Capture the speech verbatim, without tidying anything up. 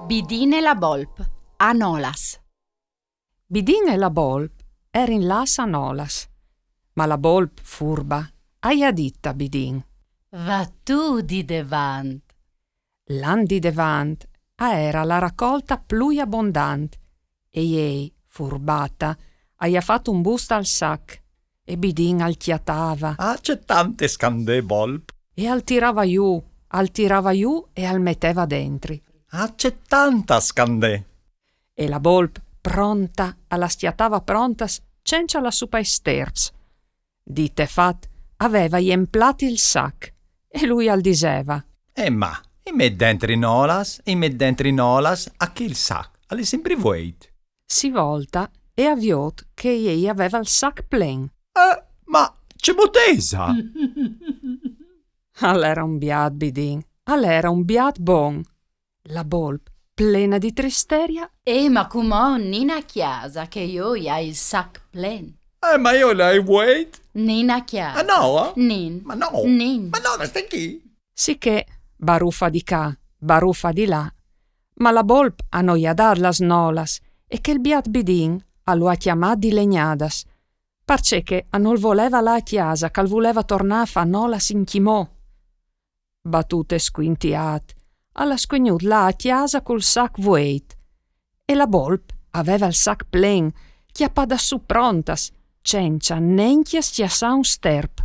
Bidin e la Bolp, a Nolas. Bidin e la Bolp erin las a Nolas, ma la Bolp furba aia dit a Bidin: Va tu di devant. L'an di devant a era la raccolta plui abbondant e ei, furbata, aia fatto un busto al sac e Bidin al chiatava. Ah, c'è tante scandè, Bolp. E al tirava giù, al tirava giù e al metteva dentri. Ah, c'è tanta scandè. E la Bolp pronta, alla stiatava prontas, cencia la supa esterps. Dite fat, aveva emplati il sac e lui al diseva. E ma, e me dentri Nolas, e me dentri Nolas, a che il sac, alle sempre vueit. Si volta e avviot che ei aveva il sac plen. Eh, ma c'è bottesa! All'era un biad Bidin, all'era un biad bon. La Bolp, plena di tristeria. E ma comò nina chiasa che io ha il sac plen. Eh, ma io l'hai vueit? Nina chiasa. Ah, no? Nin. Ma no! Nin. Ma no, stai chi? Sicché baruffa di ca, baruffa di là. Ma la Bolp a noia dar las nolas e che il biad Bidin a lo ha chiamà di legnadas. Parce che a non voleva la chiasa, cal voleva tornare a fa nolas in chimò. Battute squintiat, alla squignut là a chiasa col sac vueit. E la Bolp aveva il sac plen, chiappada su prontas, cencia nenchia stia sa un sterp.